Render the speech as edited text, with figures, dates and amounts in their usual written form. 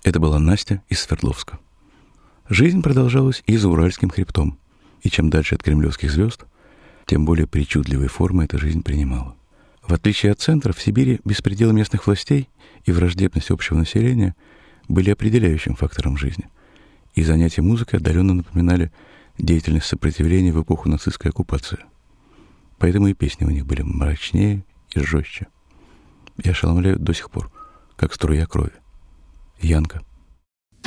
Это была Настя из Свердловска. Жизнь продолжалась и за Уральским хребтом. И чем дальше от кремлевских звезд, тем более причудливые формы эта жизнь принимала. В отличие от центра, в Сибири беспредел местных властей и враждебность общего населения были определяющим фактором жизни. И занятия музыкой отдаленно напоминали деятельность сопротивления в эпоху нацистской оккупации. Поэтому и песни у них были мрачнее и жестче. И ошеломляют до сих пор, как струя крови. Янка.